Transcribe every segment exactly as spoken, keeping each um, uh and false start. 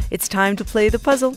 It's time to play the puzzle.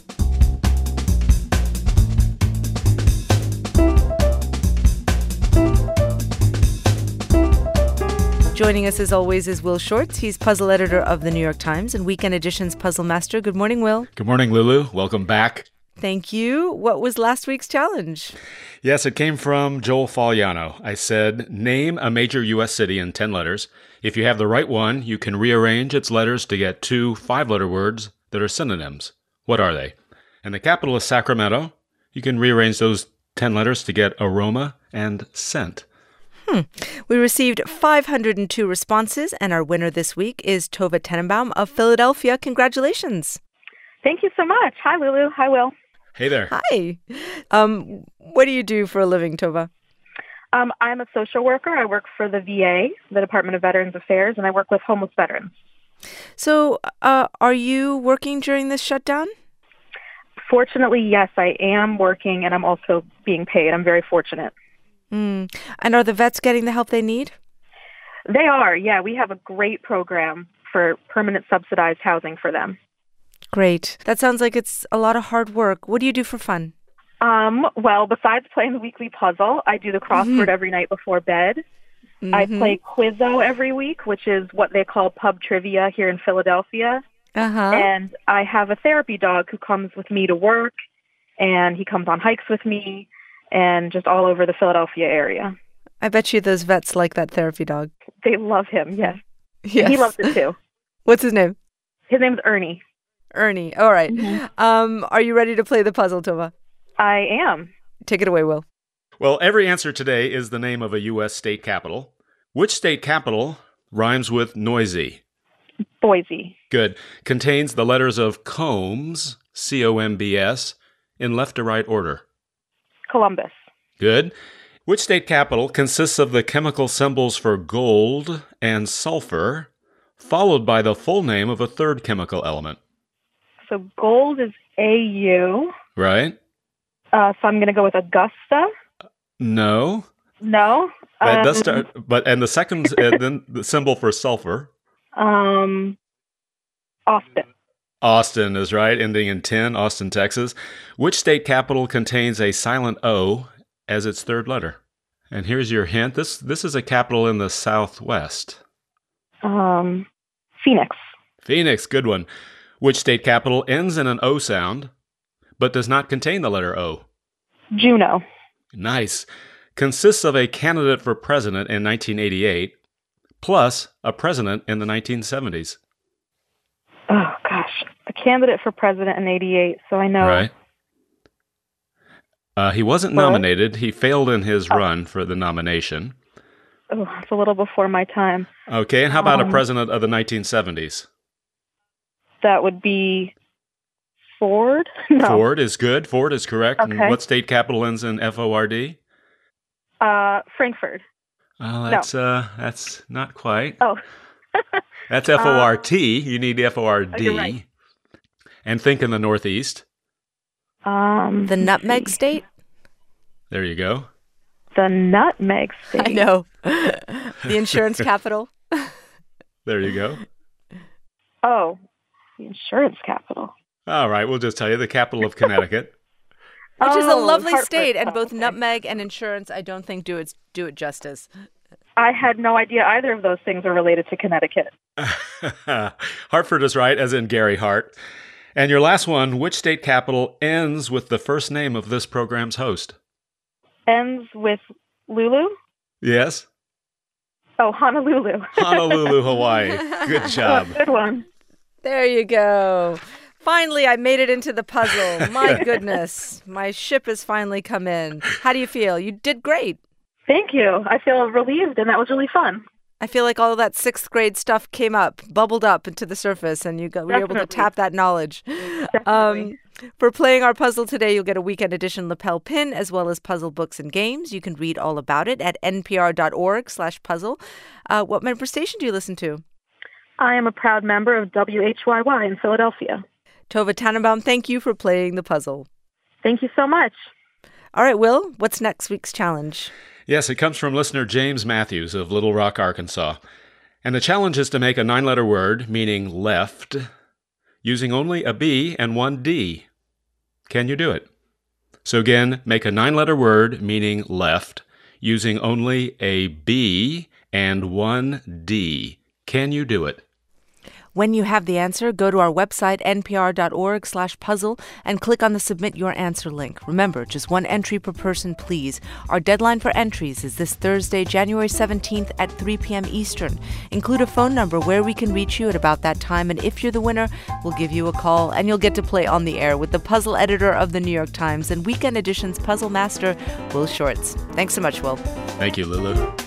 Joining us as always is Will Shortz. He's puzzle editor of the New York Times and Weekend Edition's puzzle master. Good morning, Will. Good morning, Lulu. Welcome back. Thank you. What was last week's challenge? Yes, it came from Joel Fagliano. I said, name a major U S city in ten letters. If you have the right one, you can rearrange its letters to get two five-letter words that are synonyms. What are they? And the capital is Sacramento. You can rearrange those ten letters to get aroma and scent. Hmm. We received five hundred two responses, and our winner this week is Tova Tenenbaum of Philadelphia. Congratulations. Thank you so much. Hi, Lulu. Hi, Will. Hey there. Hi. Um, what do you do for a living, Tova? Um, I'm a social worker. I work for the V A, the Department of Veterans Affairs, and I work with homeless veterans. So uh, are you working during this shutdown? Fortunately, yes, I am working, and I'm also being paid. I'm very fortunate. Mm. And are the vets getting the help they need? They are, yeah. We have a great program for permanent subsidized housing for them. Great. That sounds like it's a lot of hard work. What do you do for fun? Um, well, besides playing the weekly puzzle, I do the crossword mm-hmm. every night before bed. Mm-hmm. I play Quizzo every week, which is what they call pub trivia here in Philadelphia. Uh-huh. And I have a therapy dog who comes with me to work, and he comes on hikes with me, and just all over the Philadelphia area. I bet you those vets like that therapy dog. They love him, yes. Yes. He loves it too. What's his name? His name's Ernie. Ernie. All right. Mm-hmm. Um, are you ready to play the puzzle, Tova? I am. Take it away, Will. Well, every answer today is the name of a U S state capital. Which state capital rhymes with noisy? Boise. Good. Contains the letters of Combs, C O M B S, in left to right order. Columbus. Good. Which state capital consists of the chemical symbols for gold and sulfur, followed by the full name of a third chemical element? So gold is A U. Right. Uh, so I'm going to go with Augusta. No. No. That um, does start, but and the second, and then the symbol for sulfur. Um, Austin. Austin is right, ending in ten, Austin, Texas. Which state capital contains a silent O as its third letter? And here's your hint. This this is a capital in the Southwest. Um, Phoenix. Phoenix, good one. Which state capital ends in an O sound, but does not contain the letter O? Juneau. Nice. Consists of a candidate for president in nineteen eighty-eight, plus a president in the nineteen seventies. Oh, gosh. A candidate for president in eighty-eight, so I know. Right. Uh, he wasn't What? nominated. He failed in his Oh. run for the nomination. Oh, it's a little before my time. Okay, and how about Um, a president of the nineteen seventies? That would be Ford? No. Ford is good. Ford is correct. And Okay. what state capital ends in F O R D? Uh, Frankfurt. Oh, that's uh, that's not quite. Oh. That's F O R T. You need F O R D. you're right. And think in the Northeast. Um, The let's Nutmeg see. State? There you go. The Nutmeg State. I know. The insurance capital? There you go. Oh, the insurance capital. All right, we'll just tell you the capital of Connecticut. Which is a Oh, lovely Hartford. state, and Oh, both okay. nutmeg and insurance, I don't think do it do it justice. I had no idea either of those things are related to Connecticut. Hartford is right, as in Gary Hart. And your last one, which state capital ends with the first name of this program's host? Ends with Lulu? Yes? Oh, Honolulu. Honolulu, Hawaii. Good job. Oh, good one. There you go. Finally, I made it into the puzzle. My goodness. My ship has finally come in. How do you feel? You did great. Thank you. I feel relieved, and that was really fun. I feel like all of that sixth grade stuff came up, bubbled up into the surface, and you got, were able to Definitely. tap that knowledge. Definitely. Um, for playing our puzzle today, you'll get a weekend edition lapel pin, as well as puzzle books and games. You can read all about it at npr.org slash puzzle. Uh, what member station do you listen to? I am a proud member of W H Y Y in Philadelphia. Tova Tenenbaum, thank you for playing the puzzle. Thank you so much. All right, Will, what's next week's challenge? Yes, it comes from listener James Matthews of Little Rock, Arkansas. And the challenge is to make a nine-letter word, meaning left, using only a B and one D. Can you do it? So again, make a nine-letter word meaning left, using only a B and one D. Can you do it? When you have the answer, go to our website, npr.org slash puzzle, and click on the Submit Your Answer link. Remember, just one entry per person, please. Our deadline for entries is this Thursday, January seventeenth at three p.m. Eastern. Include a phone number where we can reach you at about that time, and if you're the winner, we'll give you a call, and you'll get to play on the air with the puzzle editor of the New York Times and Weekend Edition's puzzle master, Will Shortz. Thanks so much, Will. Thank you, Lulu.